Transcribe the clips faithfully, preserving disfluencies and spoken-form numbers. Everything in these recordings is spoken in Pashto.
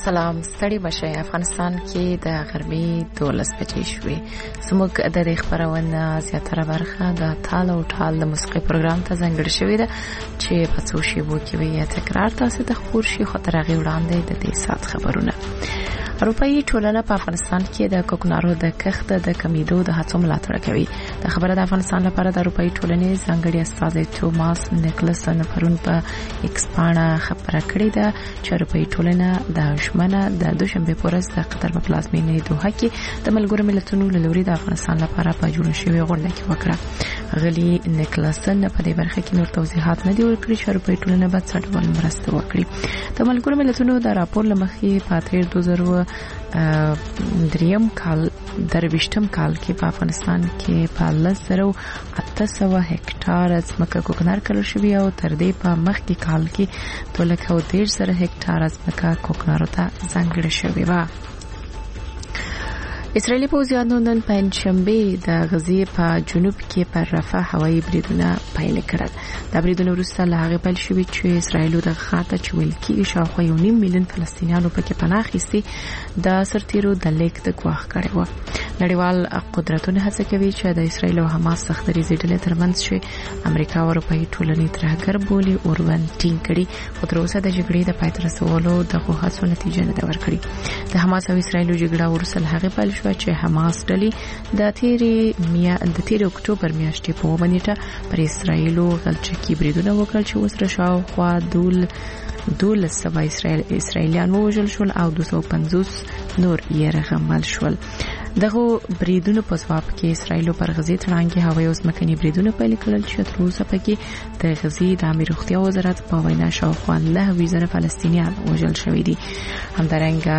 سلام ستړي بشئ. افغانستان کې د غرمې دولس بجې شوې. زموږ د دې خبرونه زیاتره برخه د تال او ټال د موسیقي پروګرام ته ځانګړې شوې ده چې په څو شیبو کې وي تکرار تاسو ته خبر شي. خو تر هغې وړاندې د دې سات خبرونه. اروپایي ټولنه په افغانستان کې د کوکنارو د کښت د کمیدو د هڅو ملاتړ کوي. د خبره د افغانستان لپاره د اروپایي ټولنې ځانګړي استازی توماس نیکلسن پرون په ایکس پاڼه خبره کړې ده چې اروپایي ټولنه د ژمنه د دوشنبه په ورځ د قطر په پلازمینه دوحه کې د ملګرو ملتونو له لوري د افغانستان لپاره په جوړ شوی غونډه کې وکړه. غلي نیکلسن په دې برخه کې نور توضیحات نه دی ورکړي چې اروپایي ټولنه به څه ډول مرسته وکړي. د ملګرو ملتونو د راپور لمخې په تیر دوه زره دریم کال درویشتم کال کې په افغانستان کې په لس زره اته سوه هکټار ځمکه کوکنار کرل شوی او تر دې په مخکې کال کې دوه لکه او دېرش زره هکټار ځمکه کوکنارو ته ځانګړې شوې وه. اسرائیلي پوځیانو نن پنځشنبه د غزې په جنوب کې پر رفح هوایي بریدونه پیل کړل. دا بریدونه وروسته له هغې پیل شوي چې اسرائیلو د خاطه چې ویل کېږي شاوخوا یو نیم میلیون فلسطینیانو پکې پناه اخیستي د سرتیرو د لیک د ګواښ کړی و. نړیوال قدرتونه هڅه کوي چې د اسرائیل او حماس سختدریزې ډلې ترمنځ شي امریکا او اروپایي ټولنې ترهګر بولي اورون ټینګ کړي. خو تر اوسه د جګړې د پای ته رسولو دغه هڅو نتیجه نه ده ورکړې. د حماس او اسرائیل جګړه وروسته له هغې پیل شوه چې حماس ډلې د تیرې میا د تیرې اکتوبر میاشتې په اوومه نیټه پر اسرائیلو غلچکي بریدونه وکړل چې اوس شاوخوا دول دولس سوه اسرائیل اسرائیلیان ووژل شول او دوه سوه پنځوس نور یې رغمل شول. دغه بریدونو په ځواب کې اسرائیل پر غزې تړانګې هوایي او ځمکني بریدونه پیل کړل چې تر اوسه پکې د غزې د عامه روغتیا وزارت په وینا شاوخوا نهه زره فلسطینیان وژل شوي دي. همدارنګه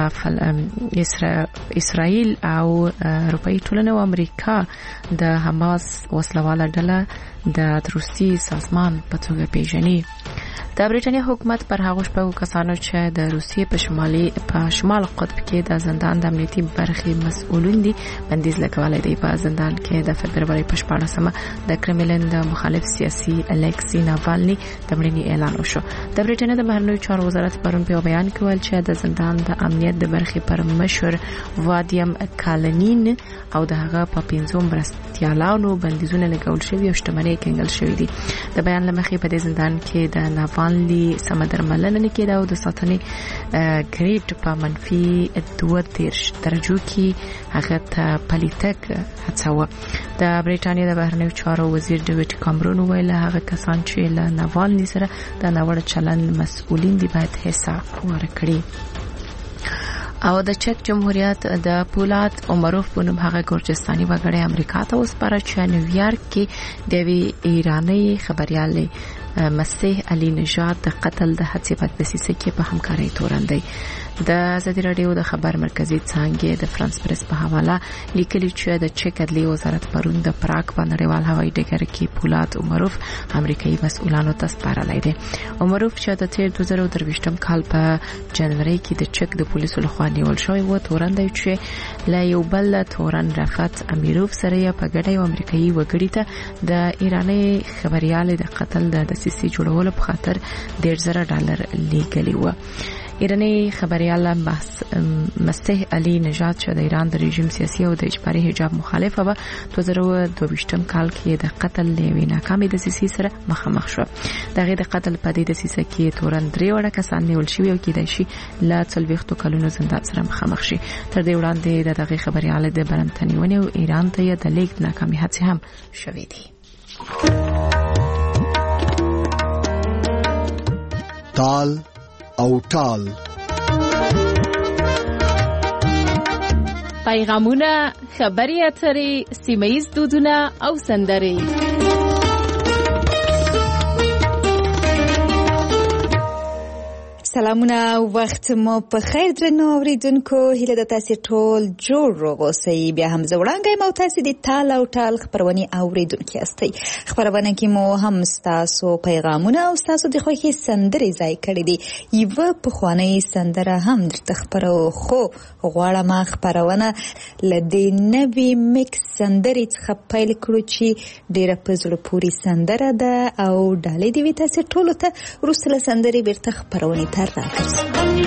اسرائیل او اروپایي ټولنه او امریکا د حماس وسلواله ډله د تروریستي سازمان په توګه پیژني. د برېټانیا حکومت پر هغو شپږو کسانو چې د روسیې په شمالي په شمال قطب کې د زندان د امنیتي برخې مسؤلین دي بندیز لګولی دی. په زندان کې د فبرورۍ په شپاړسمه د کرملین د مخالف سیاسي الیکسی ناوالني د مړینې اعلان وشو. د برېټانیا د بهرنیو چارو وزارت پرون په بیان کې ویل چې د زندان د امنیت د برخې پر مشر وادیم کالنین او د هغه په پنځو مرستیالانو بندیزونه لګول شوي او شتمنۍ کنګل شوي دي. د بیان لمخې په دې زندان کې د ناوالني سمه درملنه نه کېده او د ساتنې ګریډ په منفي دوه دېرش درجو کې هغه ته پلیتک هڅوه. د برېټانیا د بهرنیو چارو وزیر ډیوډ کامرون ویل هغه کسان چې له ناوالني سره د ناوړه چلند مسؤلین دي باید حساب ورکړي. او د چک جمهوریت د پولاد عمروف په نوم هغه ګورجستاني وګړی امریکا ته وسپاره چې نیویارک کې د ایرانی خبريالې مسیح علی نژاد د قتل د هڅې په دسیسه کې په همکارۍ تورن دی. د ازادي رادیو د خبر مرکزی څانګې د فرانس پریس په حواله لیکلي چې د چک عدلیې وزارت پرون د پراګ په نړیوال هوایي ډګر کې پولاد عمروف امریکایي مسؤلانو ته سپارلی دی. عمروف چې د تیر دوه زره درویشتم کال په جنوري کې د چک د پولیسو لخوا نیول شوی و تورن دی چې لا یو بل تورن رفعت امیروف سره په ګډه یو امریکایي وګړي ته د ایرانی خبريالې د قتل د دسیسې جوړولو په خاطر ډېر زره ډالر لیږلي و. ایرانی خبريال مسیح علی نژاد چې د ایران د رژیم سیاسي او د اجباري حجاب مخالفه و دوه زره دوه کال کې د قتل لوي ناکامې دسیسې سره مخامخ شو. دغه د قتل په دې دسیسه کې تورن درې وړه کسان نیول شوي او کېدای شي لا څلوېښتو کلونو زندان سره مخامخ شي. تر دې وړاندې د دغه خبريال د برنتنیونې او ایران ته د لیک ناکامې هڅې هم شوې دي. تال او ټال پیغامونه، خبري اترې، سیمه‌ییز دودونه او سندرې. سلامونه، وخت مو په خیر درنو اوریدونکو. هیله د تاسو ټول جوړ روغ اوسئ. بیا هم زوړانګې مو تاسو د تال او ټال خبرونه اوریدونکو یاستئ. خبرونه کې مو هم تاسو پیغامونه او تاسو د خوښي سندرې ځای کړې دي. یو په خوانې سندره هم درته خبرو خو غواړم خبرونه لدې نوې میکس سندرې څخه پیل کړو چې ډېره په زړه پورې سندره ده او ډالې دی تاسو ټول ته ورسره سندرې بیرته خبرونه راګرځو.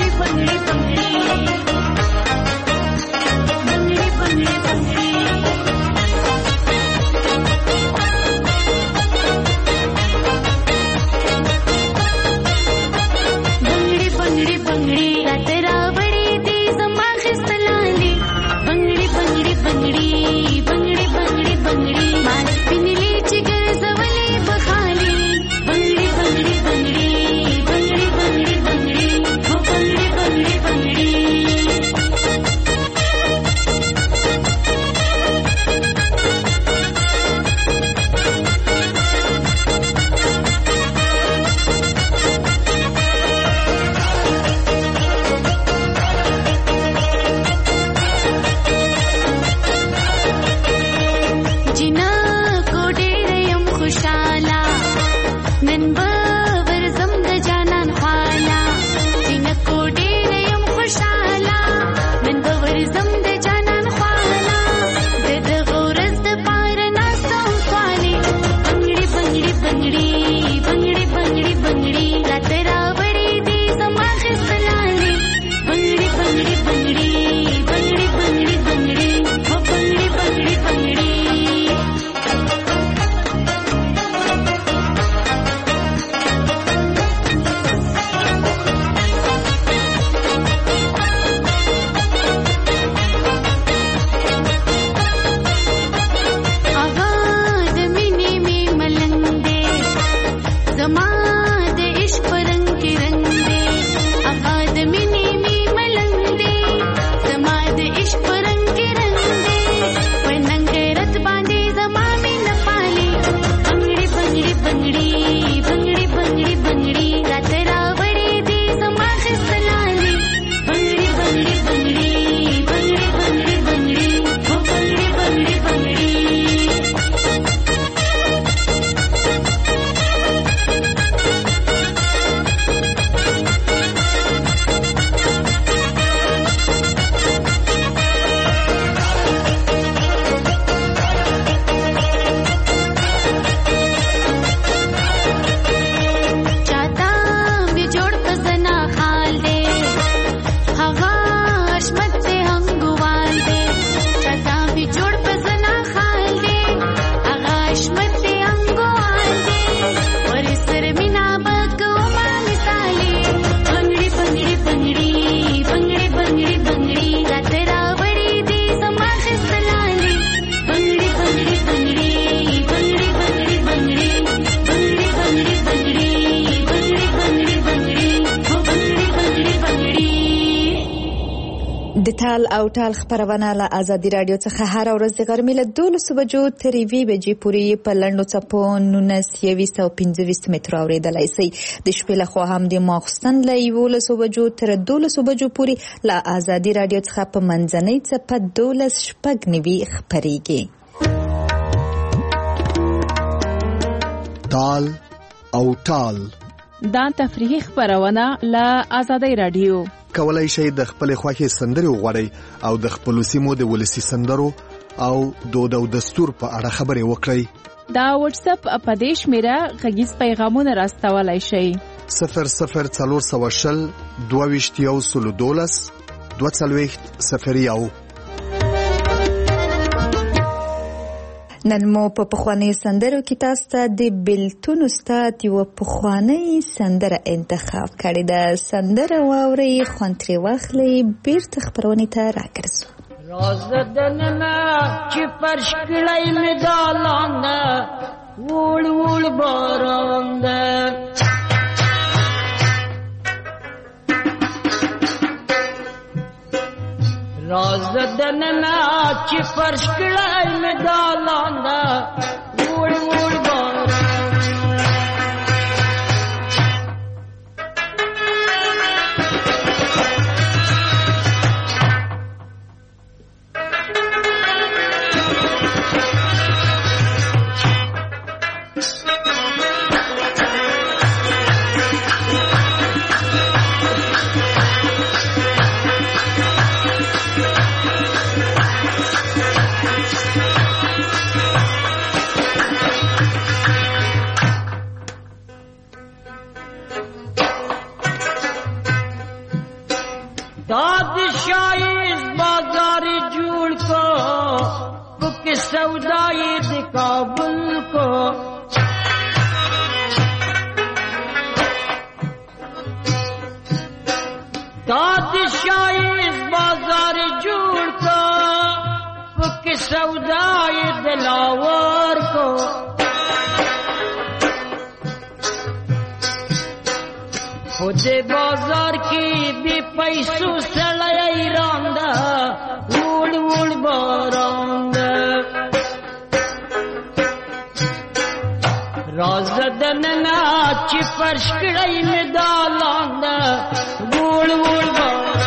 د تال او ټال خبرونه له آزادي رادیو څخه هر ورځ د غرمې له دولسو بجو تر یوې بجې پورې په لنډو څپو نولس یویشت او پنځه ویشت مترو اورېدلی شئ. د شپې لخوا هم د ماخوستن له یولسو بجو تر دولسو بجو پورې له آزادي رادیو څخه په منځنۍ څپه دولس شپږ نوي خپرېږي. تال او ټال دا تفریحي خبرونه له آزادي رادیو. کولای شئ د خپل خوښې سندرې وغواړئ او د خپل سیمو د ولسی سندرو او دود او دستور په اړه خبرې وکړئ. دا واتس اپ په دې شمیره غږیز پیغامونه راستولای شئ. صفر صفر څلور سوه شل دوه ویشت یو سلو دولس دوه څلوېښت صفر یو. نن مو په پخواني سندرو کې تاسو ته د بلتون استاد یو پخوانی سندره انتخاب کړې ده. سندره واورئ، خوند ترې واخلئ، بیرته خپرونې ته راګرځو. راز دننه چې فرش کړی مې دالان ده، وړ وړ باران ده، راز دننه چې فرش کړی مې دالان ده، وړ وړ باران शहीद काबुल को तादशाही बाजार जोड़ को फुक सौदाए दिलावर को खुद बाजार की भी पैसों से लई रांदा उड़ उड़ बारांदा राजदन नाच परशकड़ई में दालांदा उड़ उड़ बारांदा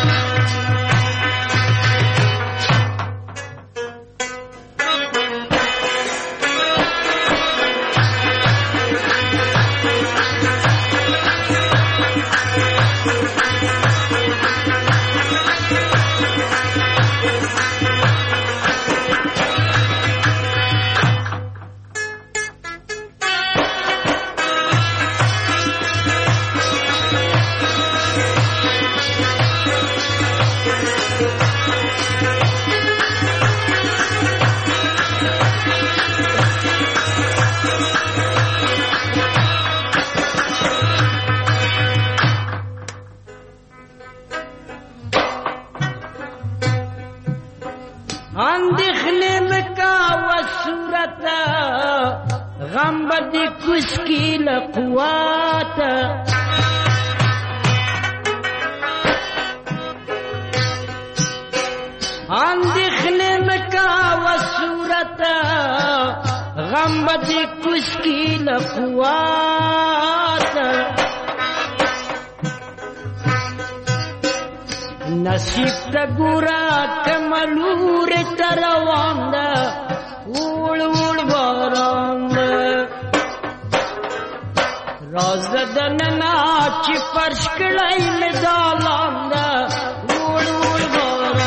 अंदिखने में का वसूरत गम बदी कुश्की लकुआत अंदिखने में का वसूरत गम बदी कुश्की लकुआत नसीब तगुरा कमलूर तरवांदा उड़ उड़ बारांदा राजदन नाच परशकड़ई में दालांदा उड़ उड़ बारांदा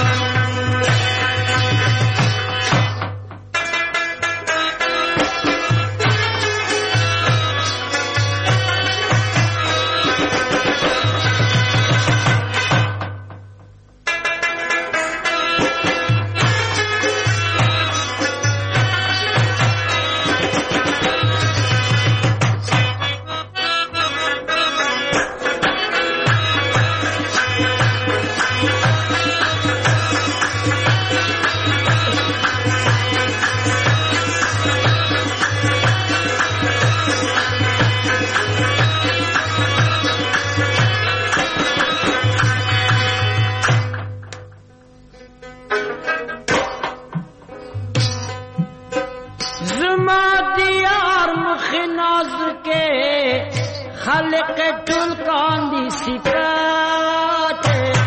खलक टुलकान दी सिफात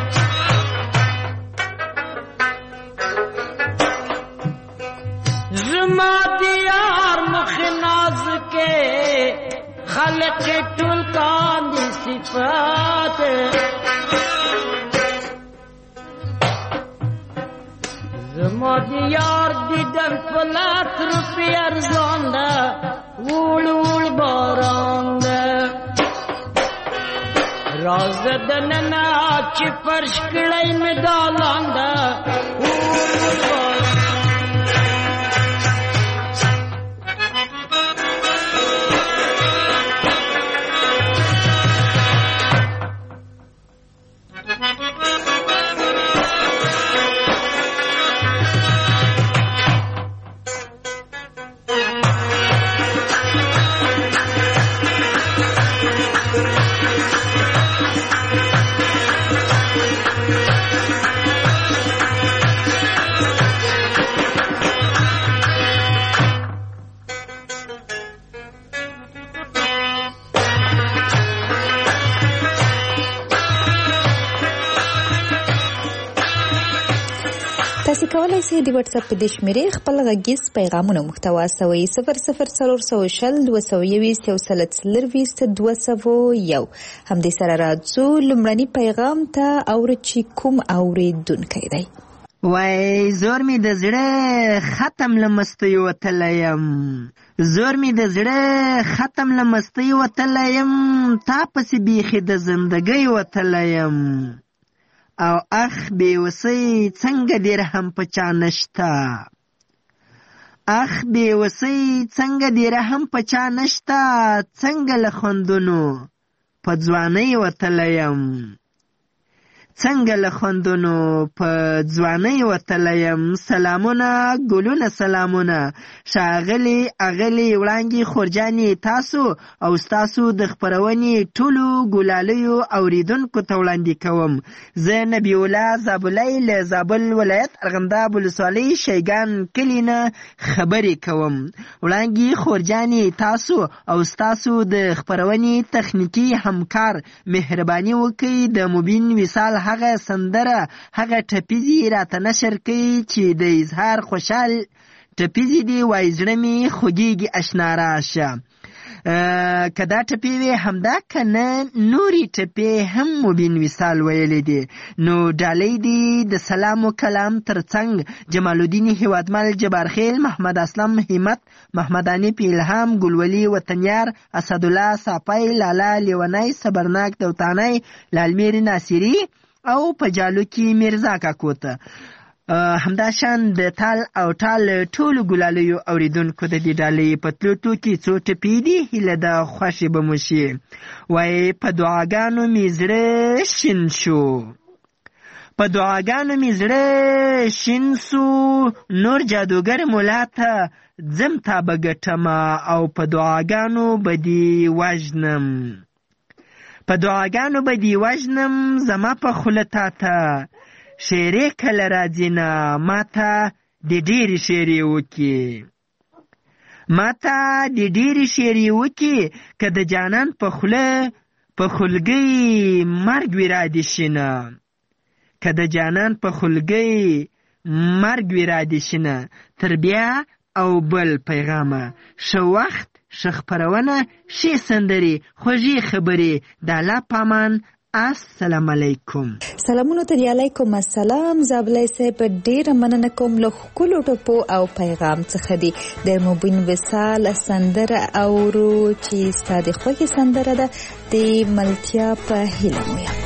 जुमा दियार मुखनाज के खलक टुलकान दी सिफात जुमा दियार दिदन फलात रुपया अर्जांदा उड़ उड़ बारांदा राजदन नाच परशकड़ई में दालांदा تاسو کولای شئ د واتس اپ د شمیرې خپل غږیز پیغامونه محتوا سوي صفر صفر څلور سوه شل دوه سوه یویشت یو سل څلرویشت دوه سوه یو. همدې سره راځو لومړني پیغام ته اورو چې کوم اورېدونکی دی. وای زور می د زړه ختم لمستی وتلی یم، زور می د زړه ختم لمستی وتلی یم، تا پسې بیخي د زندګۍ وتلی یم، او اخ بې وسۍ څنګه دې رحم په چا نشته، اخ بېوسۍ څنګه دې رحم په چا نشته، څنګه له خوندونو په ځوانۍ وتلی یم، څنګه له خوندونو په ځوانۍ وتلی یم. سلامونه ګلونه سلامونه ښاغلي اغلې وړانګې خورجانې تاسو او ستاسو د خپرونې ټولو ګلالیو اوریدونکو ته وړاندې کوم. زه نبی الله زابلی له زابل ولایت ارغنداب ولسوالۍ شیګان کلي نه خبرې کوم. وړانګې خورجانې تاسو او ستاسو د خپرونې تخنیکي همکار مهرباني وکړئ د مبین وصال هغه سندره هغه ټپیزې راته نشر کوي چې د اظهار خوشحال ټپیزې دي، وای زړه مې خوږېږي اشنا راشه. که دا ټپې وې همدا که نه نورې ټپې هم مبین وصال ویلې دي. نو ډالۍ دي د سلام و کلام ترڅنګ جمال الدین هیوادمل، جبارخیل، محمد اسلم، همت، محمد انیف، الهام، ګلولي، وطنیار، اسدالله، صافی، لالا، لیونی، صبرناک، دوتانی، لالمیر ناصری او په جالو کې میرزا کاکو ته. همدا شان د تال او ټال ټولو ګلالیو اوریدونکو د دې ډالۍ په تلو ټوکې څو ټپې دي، هیله ده خوښې به مو شي. وایي په دعاګانو مې زړه شین شو، په دعاګانو مې زړه شین سو، نور جادوګر مولا ته ځم تا به ګټمه او په دعاګانو به دې وژنم، په دعاګانو به دې وژنم، زما په خوله تا ته شیرې کله راځي نه، ما ته د ډېرې شیرې وکړي، ما ته د ډېرې شیرې وکړي، که د جانان په خوله په خولګۍ مرګ وي را دې شي نه، که د جانان په خولګۍ مرګ وي را دې شي نه. تر بیا او بل پیغامه، ښه وخت، ښه خپرونه، ښې سندرې، خوږې خبرې، د الله پامان. السلام علیکم. سلامونو ته علیکم السلام. زابلی صاحب ډیره مننه کوم له ښکلو ټپو او پیغام څخه دی. د مبین وصال سندره اورو چې ستا د خوښې سندره ده، د ملتیا په هیله مو یم.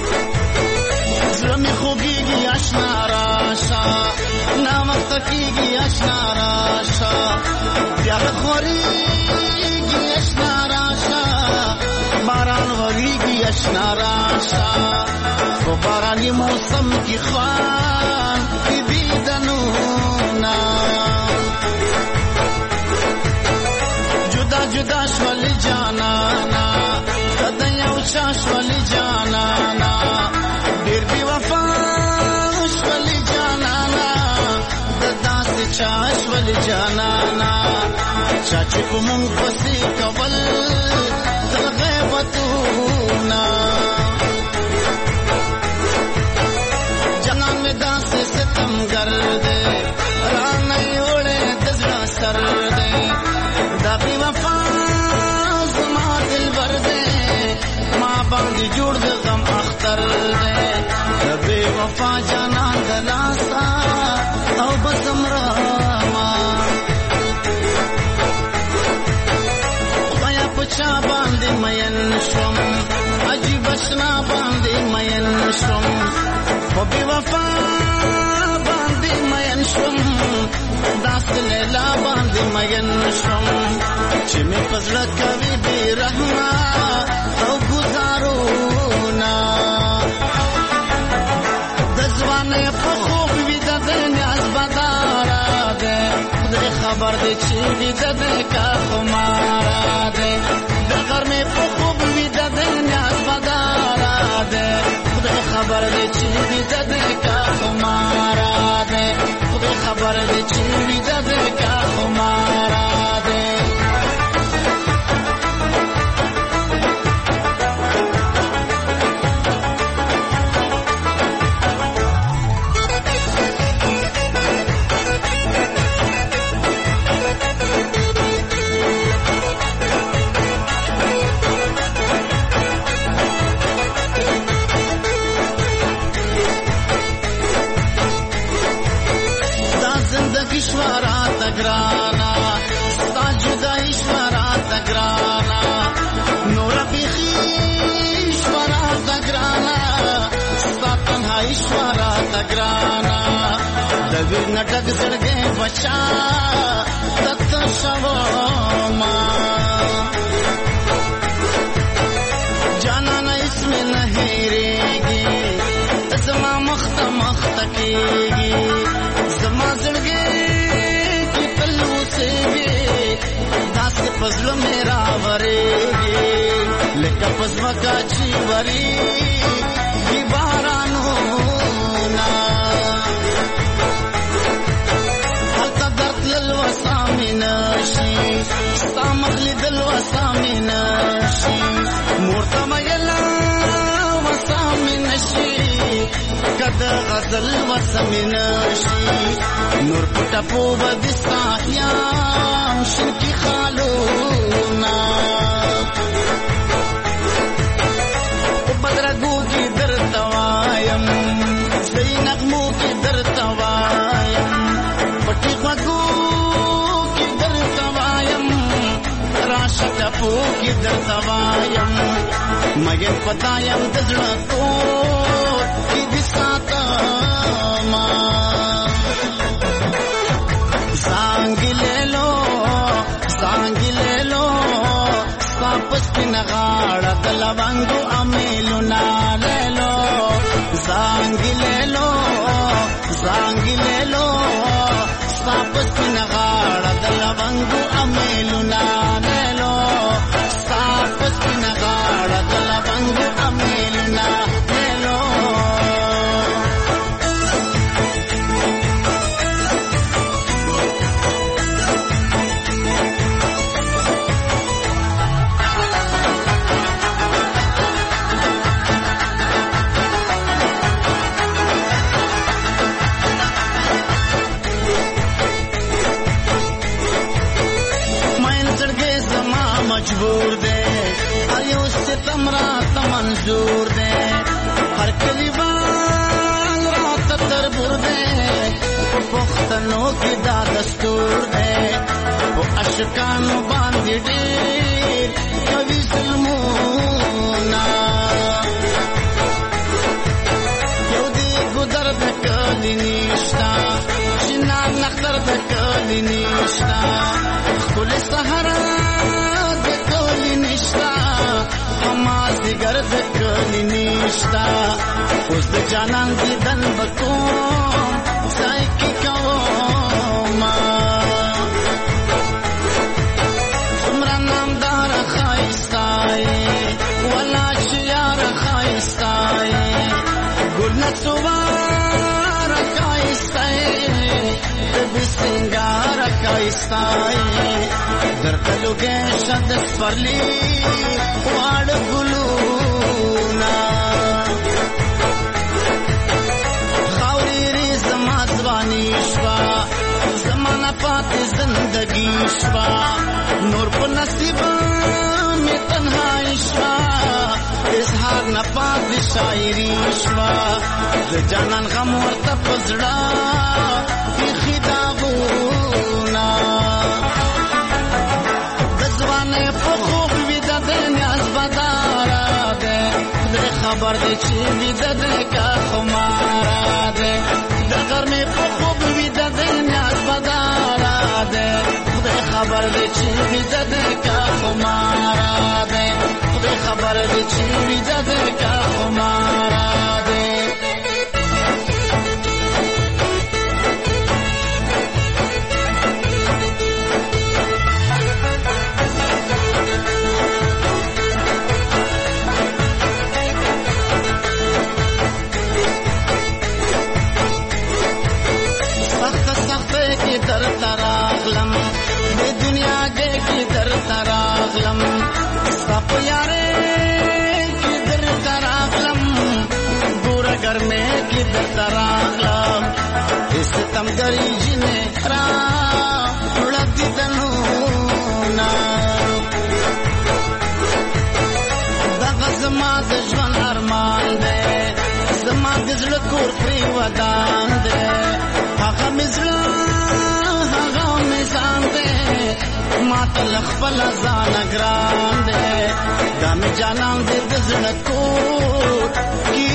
زړه مې خوږېږي اشنا راشه، ناوخته کېږي اشنا راشه، بیا به خورېږي اشنا راشه، باران وریږي اشنا راشه، په باراني موسم کې خوان بي د نونا، جدا جدا شول جانانا، د یو چا شول جانانا، ډېر بې وفا شول جانانا، د داسې چا شول جانانا، چا چې په مونږ پسې کول غیبتونا، جنان میں داس ستم گردے، رانئی اوڑے دزڑا سر دے، دا بی وفا زما دل بردے، ماں باندی جوڑ دے غم اختر دے، دا بی وفا جانان دلاسا او بسم راما، خدایا پچا باندې مین شوم، عجیب اشنا باندې مین شوم، په بې وفا باندې مین شوم، داسې لیلا باندې مین شوم، چې مې په زړه کوي بې رحمه او ګزارونه، د ځوانۍ په خوب ویده دی نیاز بداره دی، خدای خبر دی چې ویده دی که خماره دی، د غرمې په خوب ویده دی نیاز بداره دی، خدای خبر دی چې ویده دی که خماره دی، خدای خبر دی چې ویده دی که خماره دی. گرانا ستا جدائی شورات گرانا نور بیخی شورات گرانا ستا تنہائی شورات گرانا دویر نٹک زڑگے بچا شوما جانانا اسمه نه هېرېږي زما مخته مخته کېږي زما زړګي کې تل اوسېږي داسې په زړه مې راورېږي لکه په ځمکه چې ورېږي بارانونه هلته درد تلل وسه مې نشي ستا مخ لیدل وسه مې نشي مور ته ویله وسه مې نشي که د غزل وسه مې نشي نور په ټپو به د ستا یم شنکي خالونه په بدرګو کې درته وایم صحیح نغمو کې درته وایم پټي غوږو کې درته وایم راشه ټپو کې درته وایم مګر پتا یم د زړه کور کې دې ساتما زانګې لیلو زانګې لیلو ستا په سپینه غاړه د لونګو امیلونه لیلو زانګې لیلو زانګې لیلو ستا په سپینه غاړه د لونګو امیلونه لیلو ستا په سپینه غاړه د لونګو امیلونه لیلو مجبور دے ہر یو ستم رات منظور دے ہر کلیوان رات تربور دے پختنوں کی دا دستور دے وہ اشکانو باندھی ڈیر کبھی ظلمونا یو دی گدر دکلی نیشتا شنان نختر دکلی نیشتا خل سہرا حماس دیگر دکلی نیشتا اوس د جانان دیدن بکوم ځای کې کوما څومره نامدار ښایسته ولا چې یار ښایسته ګل نڅوار ښایسته بې سینګار ښایسته درته لوګی شه د سپرلي واړه ګلونه خاورې رې زما ځواني شوه زما نه پاتې زندګي شوه نور په نصیب مې تنهایي شوه اظهار نه پاتې شاعري شوه د جانان غم ورته په زړه ایښي داغونه خبر دې چې ویده دې کا خمارا دې د غرمې په خوب ویده دې نیاز بدارا دې خدای خبر دې چې ویده دې کا خمارا دې خدای خبر دې چې ویده دې کا خمارا دې در تراغلم دے دنیا گے کی در تراغلم سپ یارے کی در تراغلم گورا گر میں کی در تراغلم اس تم گری جنے را اڑتی تنونا دغه زما د ژوند ارمان دے زما د زړه کور پرې ودان دے هغه مې زړه هغه مې ځان دی ما ته له خپله ځانه ګران دی دا مې جانان دی د زړه کور کې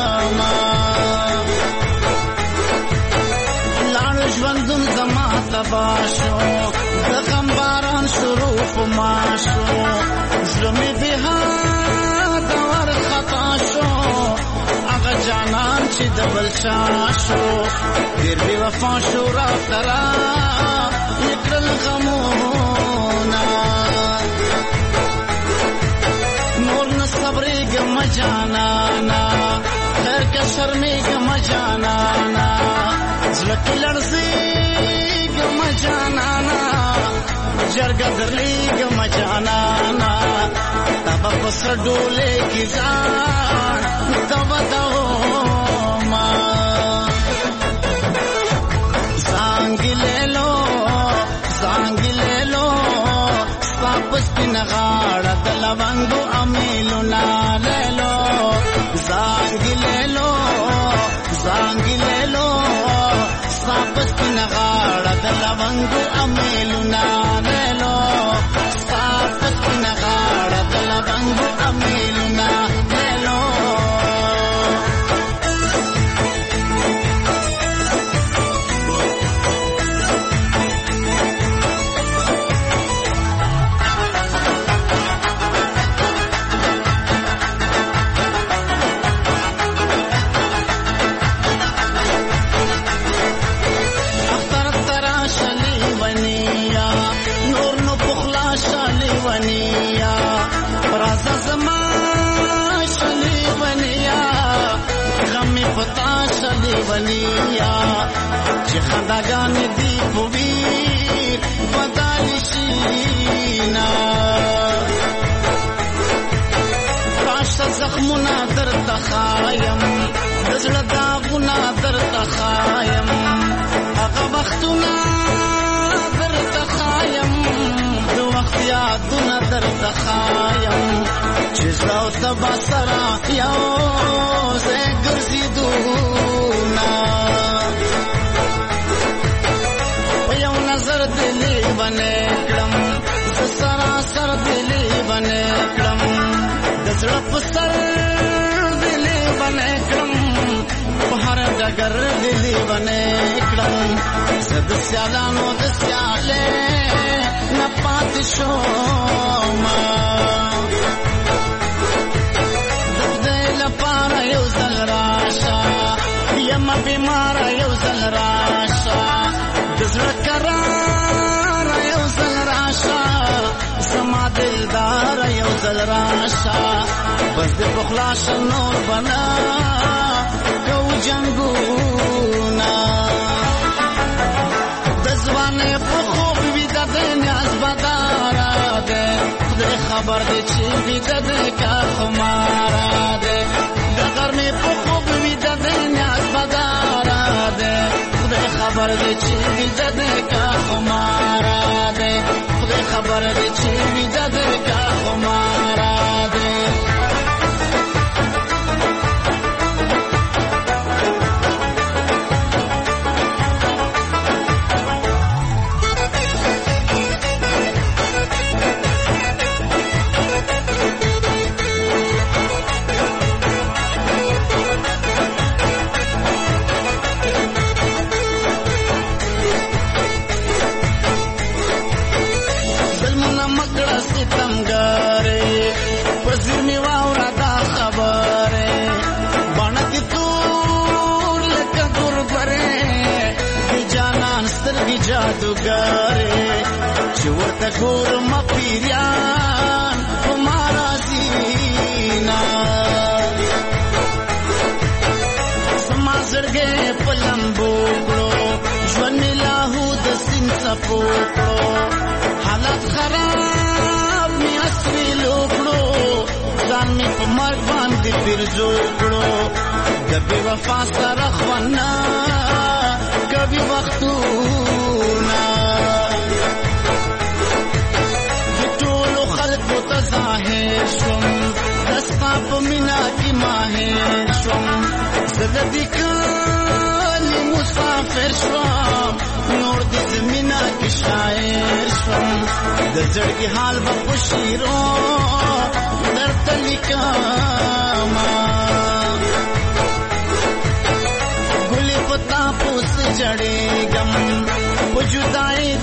ساتمه لاړ ژوندون زما تبا سبا شو د غم باران شروع په ما شو زړه مې بها د ور خطا شو هغه جانان چې د بل چا شو ډېر بې وفا شو راته را یې کړل غمونه نور نه صبرېږم جانانا خیر که شرمېږم جانانا زړه کې لړزېږم جانانا جرګه درلېږم جانانا تا به په سره ډولې کې ځان ته ودوما زانګې لیلو زانګې لیلو ستا په سپینه غاړه د لونګو امیلونه لیلو زانګې لیلو زانګې لیلو ستا په سپینه غاړه د لونګو امیلونه لیلو ستا په سپینه غاړه د لونګو امیلونه لیلو ونیا چې خنداګان دی په ویر بدل شینا راشه زخمونه درته خایم د زړه داغونه درته خایم هغه وختونه درته خایم د وخت یادونه درته خایم چې زه او ته به سره یو ځای ګرځېدو نظر دلی بنے کړم ز سراسر دلی بنے کړم د زړه په سر دلی بنے کړم په هر ډګر دلی بنے کړم زه د سیالانو د سیالې نه پاتې شوم د خدای لپاره یو ځل راشه یم بیمار یو ځل راشه د زړه قرار یو ځل راشه زما دلدار یو ځل راشه بس د پخلاشه نور بنا کو جنګونه د ځوانۍ په خوب ویده د نیاز بداره دی خدای خبر دی چې ویده دی که خماره دی د غرمې په خوب ویده د نیاز بداره دی خبر دې چې ویده دې کا خمارا دې خدای خبر دې چې ویده دې کا خمارا دې جادوګرې چې ورته ګورم پیریان په مارا زینا زما زړګې په لمبو کړو ژوند مې لاهو د سیند څپو کړو حالات خراب مې اسرې لوکړو ځان مې په مرګ باندې پیرزو کړو د بې وفا سره خوانا کبھی وختونه د ټولو خلکو ته ظاهر شوم دستا په مینا کې ماهر شوم زه د دې کلي مسافر شوم نور د زمینا کې شاعر شوم د زړګي حال به په شیرو درته لیکمه ګلې په تاپو سه جړېږم په جدایۍ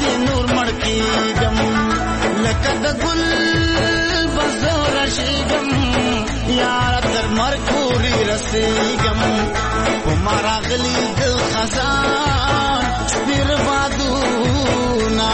رسیږم لکه د ګل بزور شیږم یار تر مرګ پورې رسیږم په ما راغلي د خزان سپیر بادونه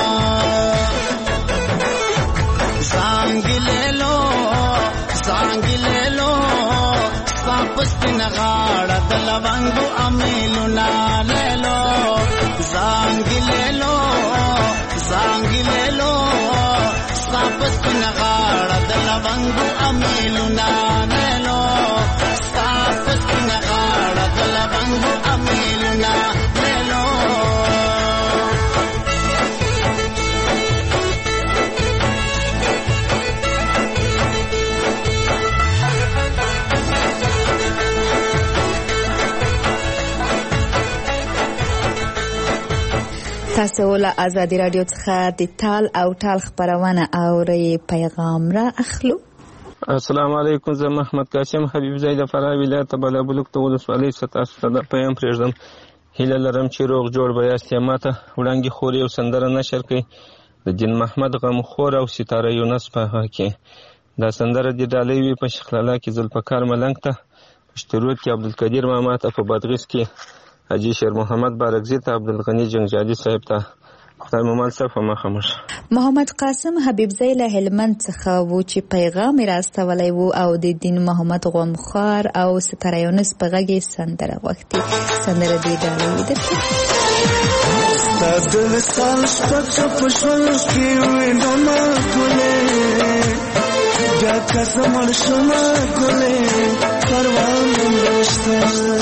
زانګې لیلو زانګې لیلو ستا په سپینه غاړه د لونګو امیلونه لیلو زانګې لیلو زانګې لیلو ستا په سپینه غاړه د لونګو امیلونه لیلو ستا په سپینه غاړه د لونګو امیلونه لیلو تاسو له آزادي رادیو څخه د تال او ټال خبرونه اورئ. پیغام را اخلو. السلام علیکم. زه محمد قاسم حبیب زید فراه ولایت بالابلوک ته ولسوالۍ ستاسو ته د پیغام پرېږدم. هیله لرم چې روغ جوړ به یاست. ماته وړاندې خور یو سندره نشر کړئ د دین محمد غمخور او ستاره یونس په هغه کې. دا سندره د ډالۍ وي په شخلالا کې ذوالفقار ملنګ ته، په شترود کې عبدالقدیر ماما ته، په بادغیس کې حاجی شیر محمد بارکزی ته، عبدالغنی جنگجالي صاحب ته. خدای مو مال صاحب ما خاموش. محمد قاسم حبیب زی له هلمند څخه وو چې پیغام راستولی وو او د دین محمد غمخوار او ستاره یونس په غږ سندره غوښتي. سندره دې ډالۍ درکړي. ستا د وصال شپه په ژوند کې وینمه ګلې بیا که زه مړ شمه ګلې پروا مې نشته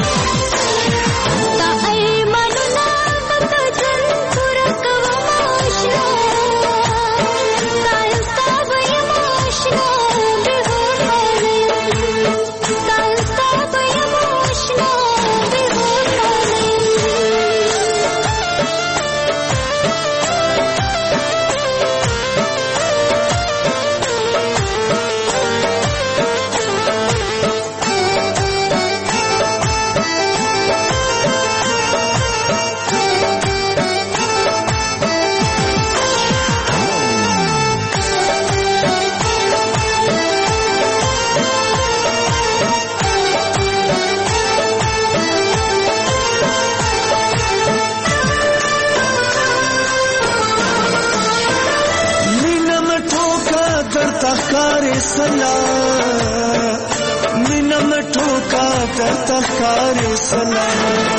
مینا مټو کا در تخکاری سلا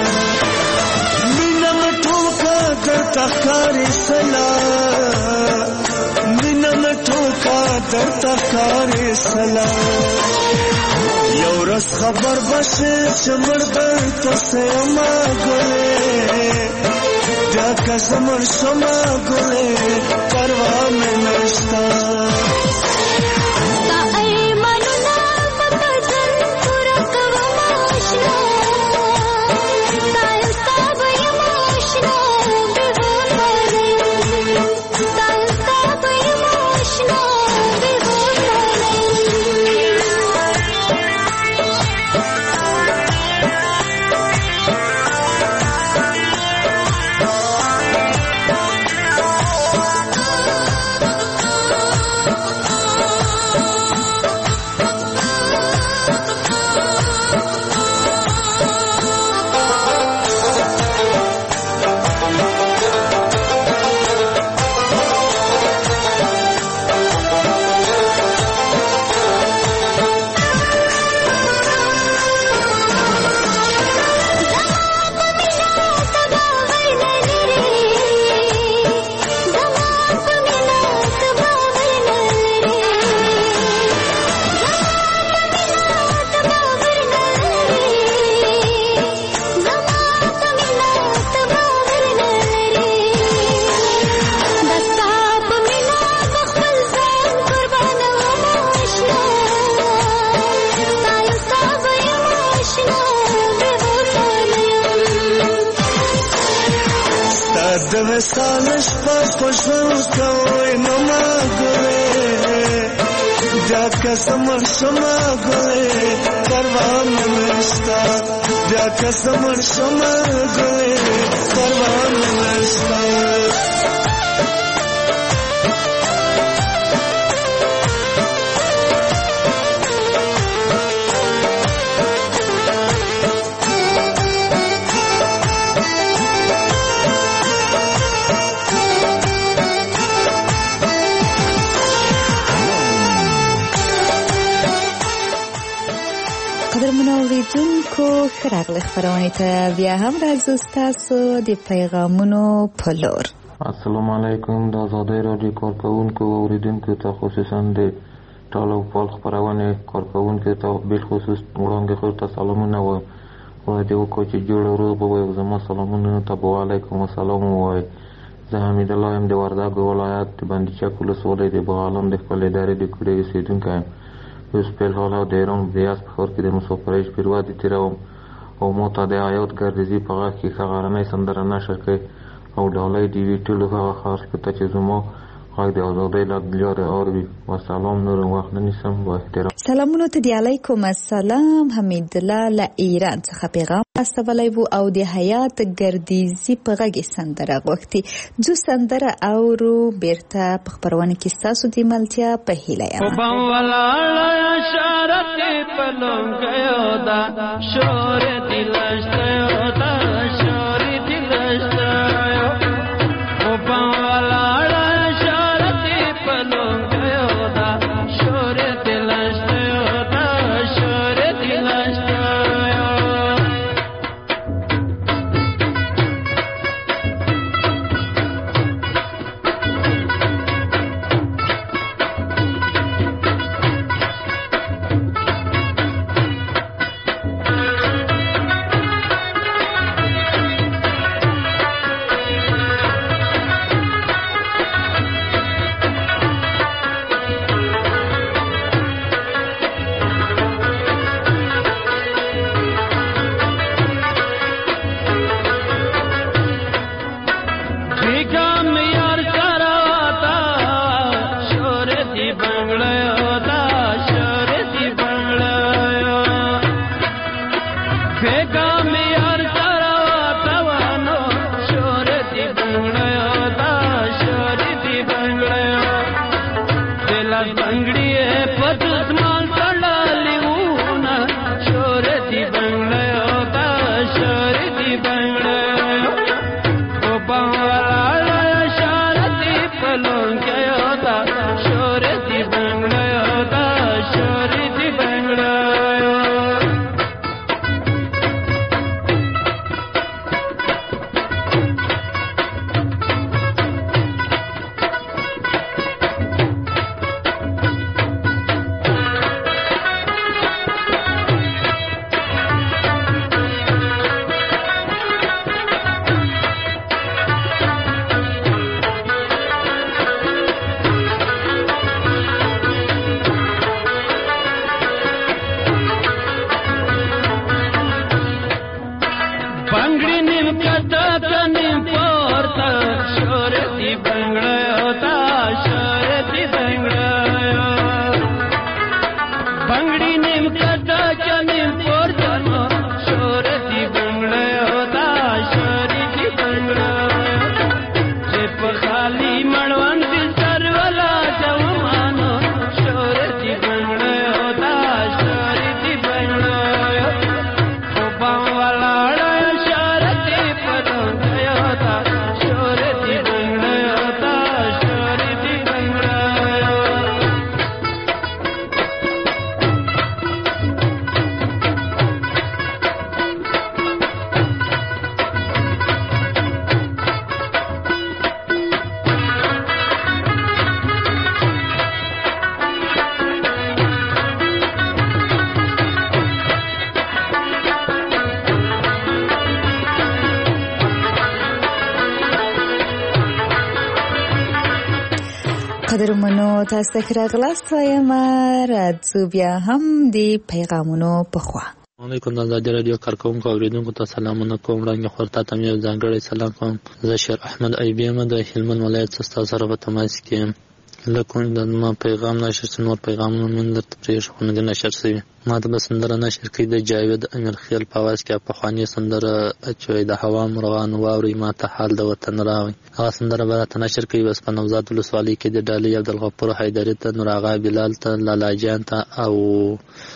مینا مټو کا در تخکاری سلا مینا مټو کا در تخکاری سلا یو رس خبر بشه چمړ در تسه ما ګلې بیا که زمړ شما ګلې پروا مې نشتا سالش په پښو کوي نو ما ګره بیا که سمر شما ګره پروا مې نشتا بیا که سمر شما ګره پروا مې نشتا اوریدونکو ښه راغلاست خپرونې ته بیا هم راځو ستاسو د پیغامونو په لور. السلام علیکم. د آزادۍ راډیو کارکوونکو او اوریدونکو ته خصوصا د ټال او پال خپرونې کارکوونکو ته بالخصوص وړاندې خو ته سلامونه وایم. وای دې وکړو چې جوړ روغ وای زما سلامونه ته وعلیکم السلام وای. زه حمید الله یم د وردګ ولایت د بندیچک ولسوالۍ د بغالم د خپل ادارې د کوډې اوسېدونکی یم. اوس په حال د ایران د یاس په ښار کې د مسافرۍ شپې ورځې تېروم او ما ته د حیات ګردیزي په غږ کې ښه غرنۍ سندره نشر کړئ او ډالۍ د یوې ټولو هغه خلکو ته چې زما غږ د ازادۍ له لارې اوري. وسلام. نور وخت نه نیسم. با احترام. سلامونه ته دی. علیکم السلام. حمید الله له ایران څخه پیغام استولی وو او د حیات ګردیزي په غږ سندره غوښتي. جو سندره اورو بیرته په خپرونه کې ستاسو د ملتیا په هیله یم. قدرمنو تاسو ته راغلاست وایم. راځو بیا هم د پیغامونو په خوا. علیکم. د آزادۍ راډیو کارکوونکو اوریدونکو ته سلامونه کوم. وړاندې خورتا ته یو ځانګړی سلام کوم. زه شیر احمد ایبی یم د هلمند ولایت څخه سره په تماس کې یم. لکه د ما پیغام نشر شوی، نور پیغامونه من درته پرېښو نه دي نشر شوي. ما ته به سندره نشر کړي د جاوید امیر خیل په اواز کې پخوانۍ سندره چې د هوا مرغان واوري ما ته حال د وطن راوي. هغه سندره به راته نشر کړي. بس په نوزاد ولسوالۍ کې د ډالۍ عبدالغفور حیدري ته، نور آغا بلال ته، لالا جان ته او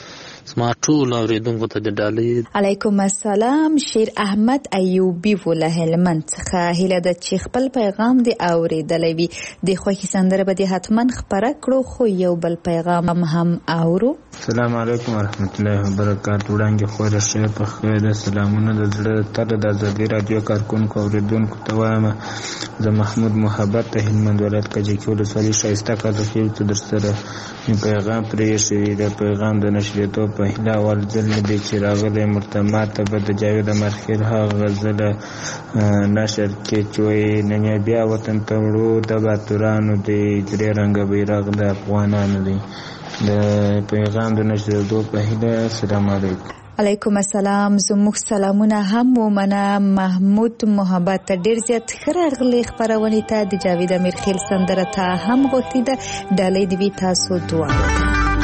زما ټول اوریدونکو ته د ډالۍ. علیکم السلام. شیر احمد ایوبی وله هلمند څخه هیله ده چې خپل پیغام دی اوریدلی وي. د خوښي سندره به دې حتما خپره کړو، خو یو بل پیغام هم اورو. السلام علیکم ورحمت الله وبرکاتہ. وړاندې خو راشي په خیر سلامونه د زړه تر د ازادي رادیو کارکونکو اوریدونکو ته وایم. زه محمود محبت ته هلمند ولایت کجکی ولسوالۍ ښایسته کاذخیل ته در سره پیغام پرې شوی. د پیغام د نشریدو په هیله اول ځل مې دی چې راغلی مرتمات ته به د جاوید مرخیل هغه غزله نشر کې چې وایي نن بیا وطن ته وړو د باتورانو دی درې رنګه بیرغ د افغانانو دی. د پیغام د نشریدو په هیله. السلام علیکم. علیکم السلام. زموږ سلامونه هم ومنه. محمود محبت ته ډیر زیات ښه راغلی. خپرونې ته د جاوید امیرخیل سندره ته هم غوښتې ده. ډالۍ دې وي تاسو دواړو.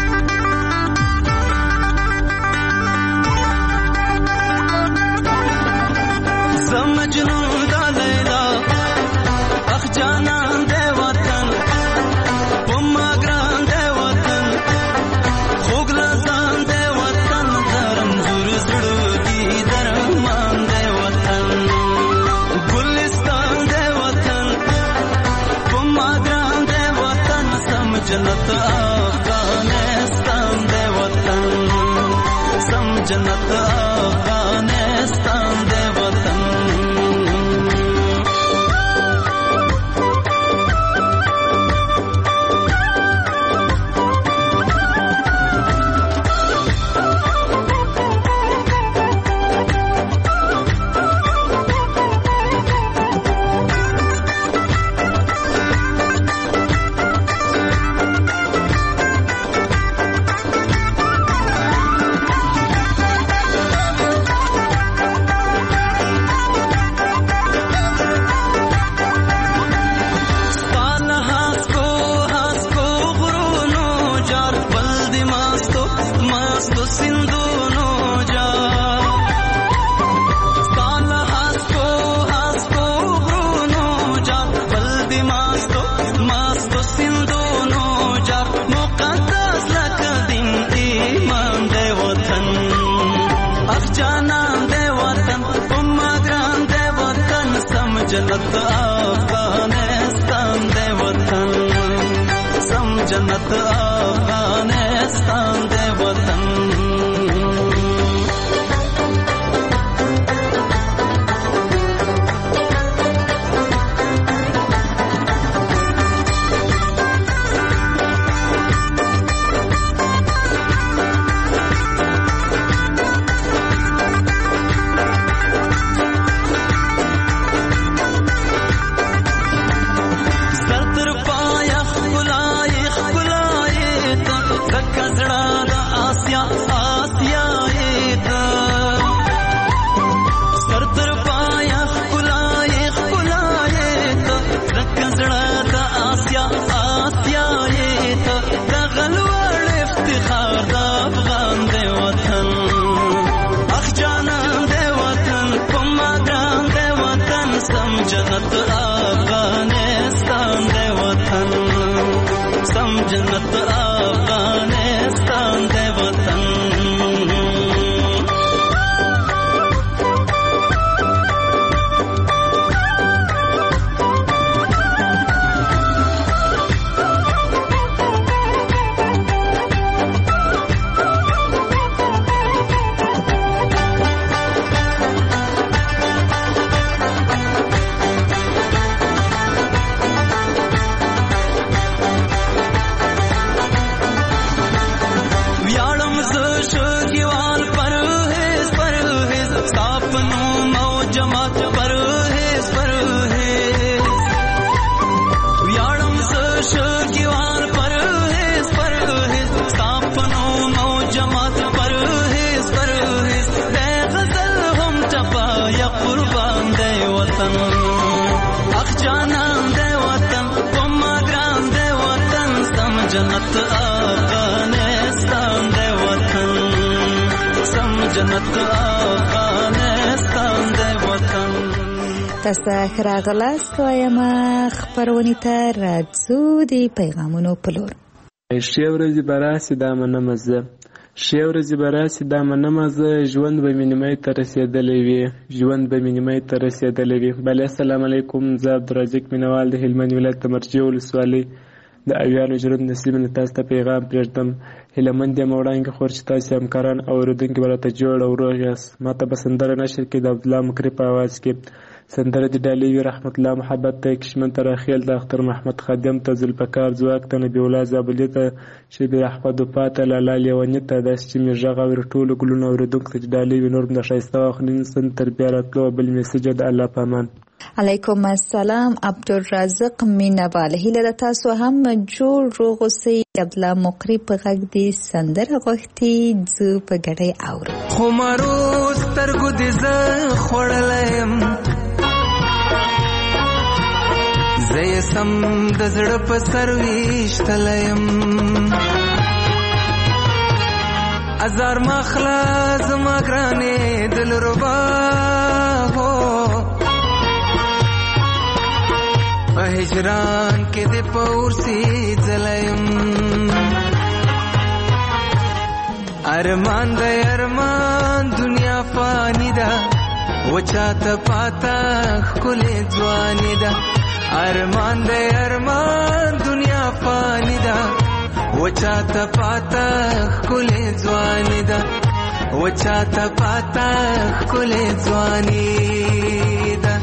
जन्नत अफगानिस्तान दे वतन, सम जन्नत अफगानिस्तान दे वतन. जन्नत अफगानिस्तान दे वतन, सम जन्नत अफगानिस्तान दे वतन. जन्नत अफगानिस्तान दे वतन, सम जन्नत अफगानिस्तान दे वतन. जन्नत अफगानिस्तान दे वतन, सम जन्नत अफगानिस्तान दे वतन. تاسو ښه راغلاست وایم. خپرونې ته راځو د پیغامونو په لور. ښې ورځې به راسي دا منمه زه، ښې ورځې به راسي دا منمه زه، ژوند به مې نیمۍ ته رسېدلی وي، ژوند به مې نیمۍ ته رسېدلی وي. بله السلام علیکم، زه عبدالرزاق مینوال د هلمند ولایت د مرجې ولسوالۍ د اویانو ژرند نسلي نه تاسو ته پیغام پرېږدم. هیله مند یم وړاندې خور چې تاسو همکاران او اورېدونکي به راته جوړ او روغ یاست. ما ته به سندره نشر کې د عبدالله مکري په اواز کې سندره د ډالۍ وي. رحمت الله محبت ته، کشمن ته، راخیل ته، اختر محمد خادم ته، ذوالفقار ځواک ته، نبی الله زابلي ته، شبیر احمد وفا ته، لالا لیوني ته، داسې چې مې غږ اوري ټولو ګلونو اورېدونکو ته چې ډالۍ وي. نور د ښایسته واخلین سن تر بیا راتلو بل میسج د الله په امان. علیکم السلام عبدالرزاق مینوال، هیله ده تاسو هم جوړ روغ اوسئ. عبدالله مقری په غږ دې سندره غوښتي، زه په ګډۍ اورم. خو مرو سترګو دې زه خوړلی یم، زه یې سم د زړه په سر ویشتلی یم. ازار ماخله زما ګرانې دلربا هو، په هجران کې دې په ورسېدلی یم. ارمان دی ارمان دنیا فانی ده، و چاته پاته ښکلې ځواني ده. ارمان دی ارمان دنیا فانی ده، و چاته پاته ښکلې ځواني ده، و چاته پاته ښکلې ځواني ده.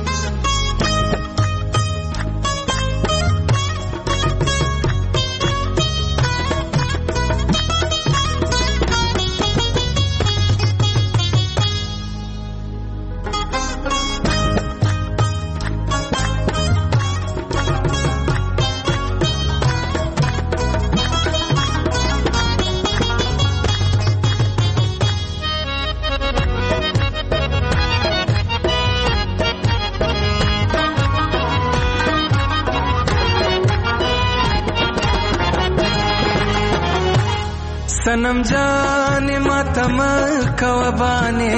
सनम जाने मातम कवबाने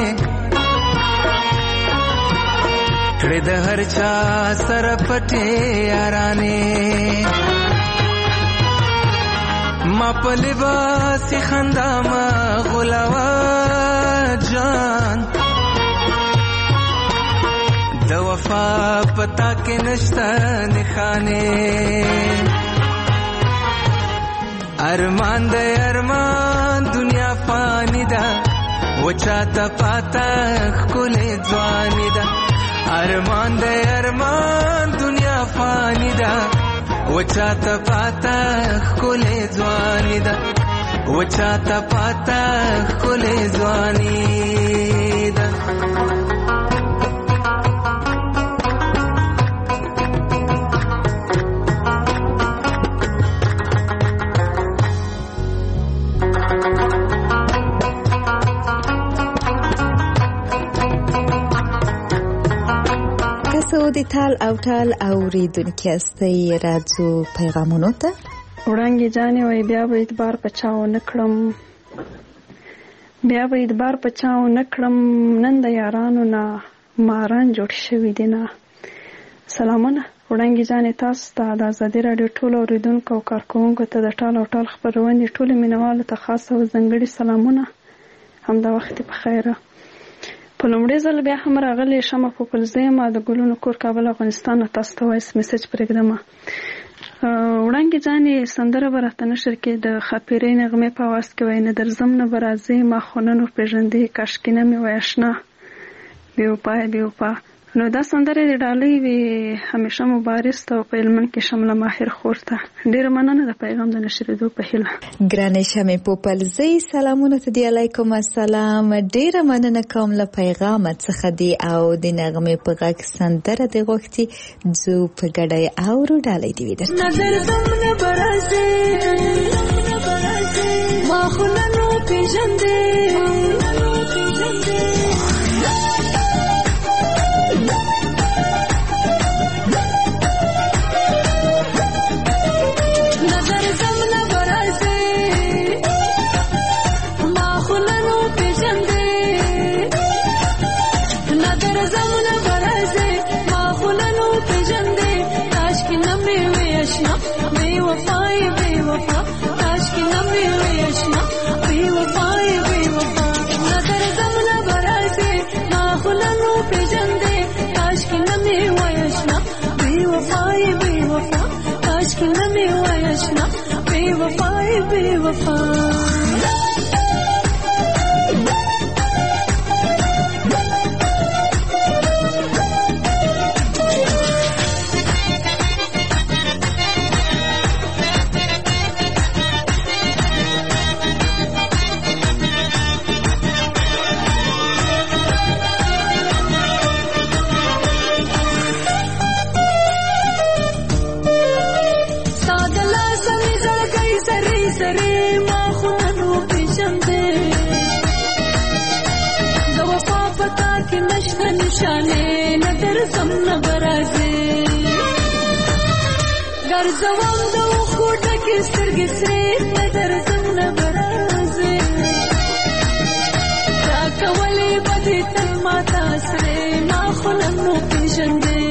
کړه د هر چا سره پټه یارانه، ما په لباس خندا ما غلاوا جان، د وفا پتا کې نشته نخانه. ارمان د ارمان دنیا فانی ده، و چاته پاته ښکلې ځواني ده. ارمان د ارمان دنیا فانی ده، و چاته پاته ښکلې ځواني ده، و چاته پاته ښکلې ځواني ده. د تال او تال اوریدونکي استي راځو پیغامونو ته. وړانګې جانې وای بیا به اعتبار پچاو نکړم، بیا به اعتبار پچاو نکړم، نن د یارانو نه ماران جوړ شوي دي نه. سلامونه وړانګې جانې، تاسو ته د ازادي راډیو ټولو اوریدونکو او کارکوونکو ته د ټال او ټال خپرونې ټولو مینوالو ته خاص او ځانګړي سلامونه. همدا وخت په خیره. په لومړي ځل بیا هم راغلی شمه په پلزه ما د ګلونو کور کابل افغانستان تاسو ته وایس میسج پرېږدم. وړانګې جانې سندره به راته نشر کې د خاپیرۍ نغمې په اواز کې وایي، نه درځم نه به راځې ما خو نن ورپېژندې، کاشکې نه مې وای اشنا بې وفایه بې وفا. نو دا سندره د ډالۍ وي همیشه مبارز ته او په هلمند کې شمله ماهر خور ته ډېره مننه د پیغام د نشرېدو په هیله. ګرانې شمې پوپلزۍ سلامونه ته دی. علیکم السلام، ډېره مننه کوم له پیغامه څخه دی او د نغمې په غږ سندره دی غوښتي، زه په ګډۍ اورو ډالۍ دی وي درته. نظر دم نه برازې ما خو نن وپېژندې، بے وفا کاش کی نہ ملے اشنا بے وفا وفای بے وفا نشانه ندر زم نبرازه گرزوام دو خورده که سترگی سری ندر زم نبرازه راکا ولی بدی تن ماتا سری ناخونم نو پیشنده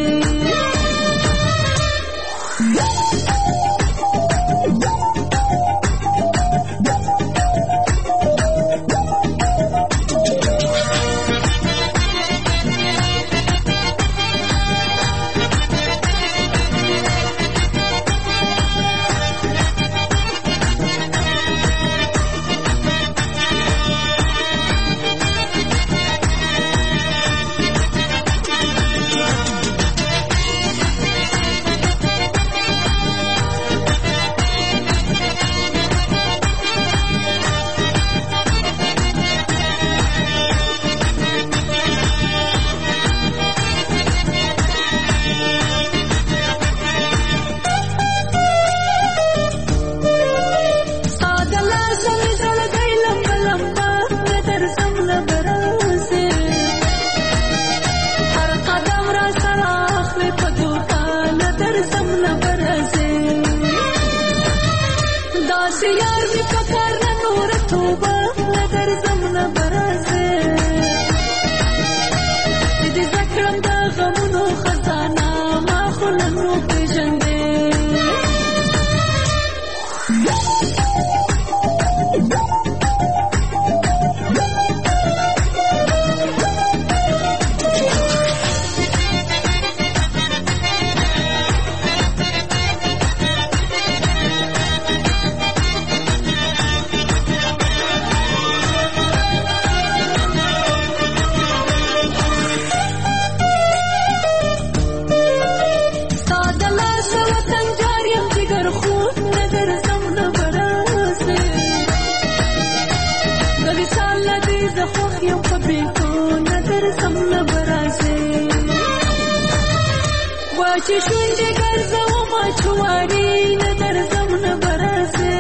چې شونډې ګرځوم اچواري نه درځم نه برازه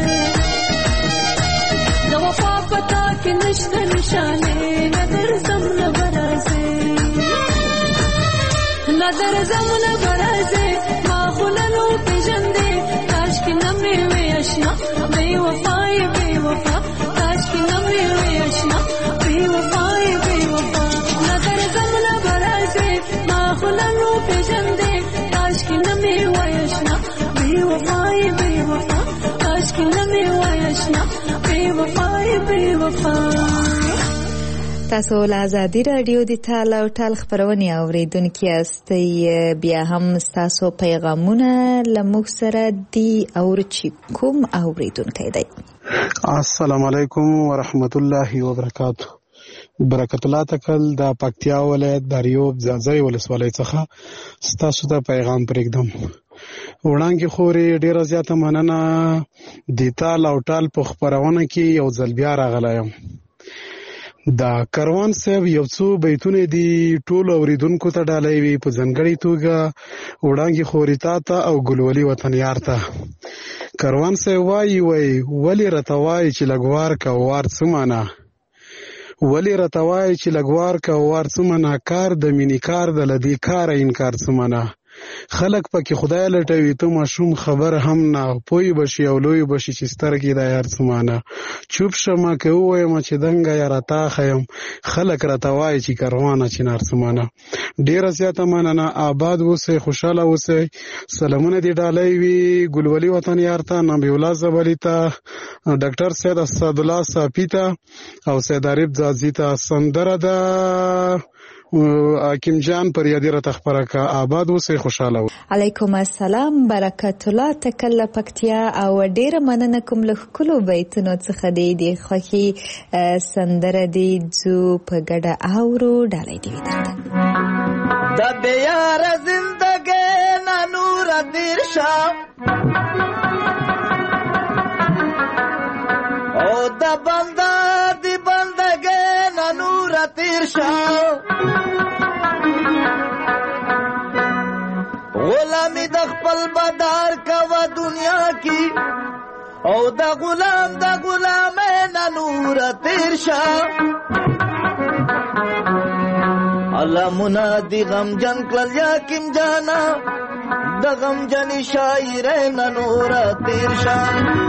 د وفا پتا کې نشته نشانې نه درځم نه برازه نه درځم نه برازه ما خو نه نو پېژندې کاشکې نه مې وې اشنا بې وفای بې وفا کاشکې نه مې وې اشنا بې وفای بې وفا نه درځم نه برازه ما خو نه نو پېژندې کاشکې نه مې وای اشنا بې وفای بې وفا کاشکې نه مې وای اشنا بې وفای بې وفا. تاسو له ازادي راډیو د ټال او ټال خبرونه اوریدونکي یاستئ. بیا هم تاسو پیغامونه له موږ سره دي او چې کوم اوریدونکي دی. السلام علیکم ورحمت الله وبرکاتہ. برکت الله تکل د پکتیا ولایت دریوب ځاځي ولسوالۍ څخه ستاسو ته پیغام پرېږدم. وړاندې خوري ډیره زیاته مننه د ټال او ټال په خبرونه کې یو ځل بیا راغلایم. دا کاروان صاحب یو څو بیتونه دي ټول اوریدونکو ته ډالۍ وي په ځانګړي توګه وړاندې خوري تا ته او ګلولي وطن یار ته. کاروان صاحب وایي وای ولی رتوای چې لګوار کا وار څمانه ولی رتوای چې لګوار کا وار څمانه کار د مینی کار د لدی کار انکار څمانه خلک پکې خدای لټوي ته ماشوم خبر هم نه پوي بشي او لوی بشي چې سترګې د یار څمانه چوپ شمه که وایم چې دنګ یا راتا خیم خلک رتوای چې کاروانه چې نار څمانه. ډیره زیاته مننه. آباد اوسئ، خوشاله اوسئ. سلامونه دې ډالۍ وي ګلولي وطن یار ته، نبی الله زبلی ته، ډاکټر سید اسد الله صافی ته او سید عارف ځاځي ته. سندره ده حکیم جان پر یادی را تخبره کا آباد اوسې خوشاله. علیکم السلام برکت الله تکل پکتیا او ډیر مننه کوم له کلو بیتونو څخه دی دی خوخي سندره دی جو په ګډه اورو ډالۍ دی درته د بیار زندګی نه نور تیر شام او د بندا دی بندګی نه نور تیر شام غلامی د خپل بدار کوا دنیا کی او د غلام د غلام نه نور تیر شاه الله منادی غم جن کل یا کیم جانا د غم جنی شاعر نه نور تیر شاه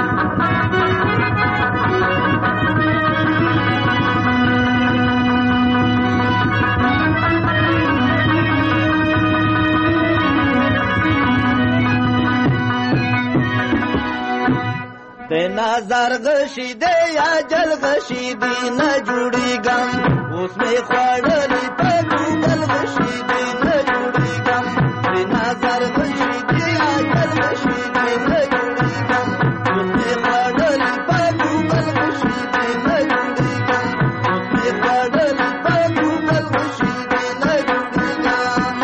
نظر غشی دے یا جل غشی دی نہ جڑی گم اس میں خوڑلی پہ گوگل غشی دی نہ جڑی گم نظر غشی دے یا جل غشی دی نہ جڑی گم اس میں خوڑلی پہ گوگل غشی دی نہ جڑی گم اس میں خوڑلی پہ گوگل غشی دی نہ جڑی گم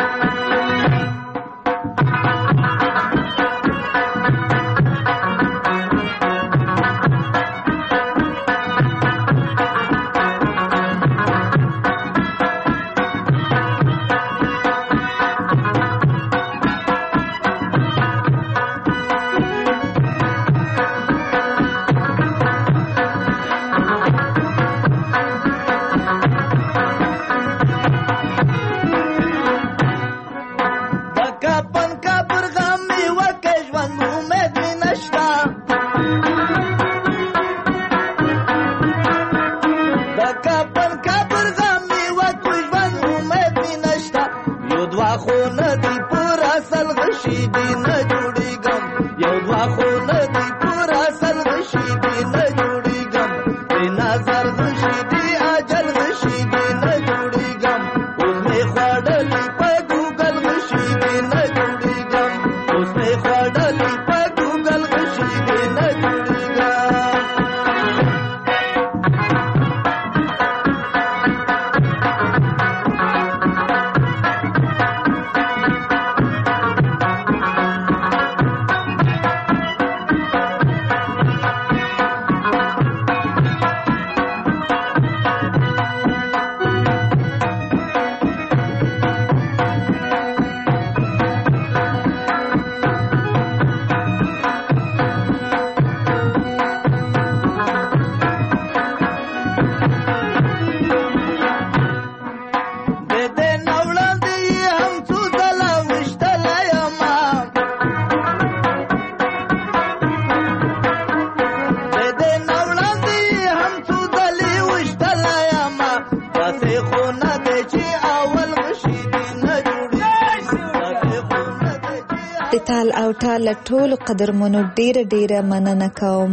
تال او ټال ټول قدرمنو ډیره ډیره مننه کوم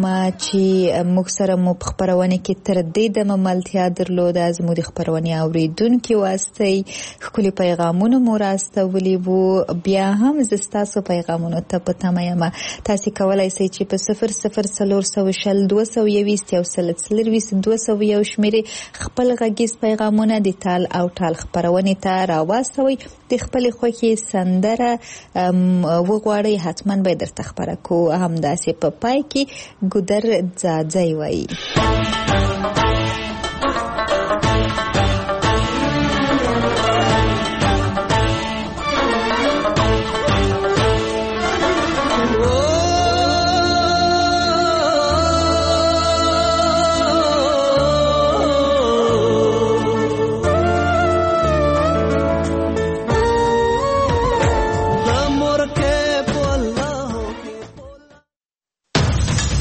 چې موږ سره مو په خبرونه کې تر دې د مملتیا درلود از مو د خبرونه اوریدونکو واسطه خپل پیغامونه مو راستولي وو بیا هم زستاسو پیغامونه ته پته مې تاسو کولای شئ چې په صفر صفر صفر صفر شل دوه سوه یوویشت یو سل څلرویشت دوه سوه یو شمیرې خپل غږیز پیغامونه د تال او ټال خبرونه ته راوستوي د خپل خوخي سندره وغواړي حتما به درته خبره کو هم داسې په پای کې ګودر ځاځي وایي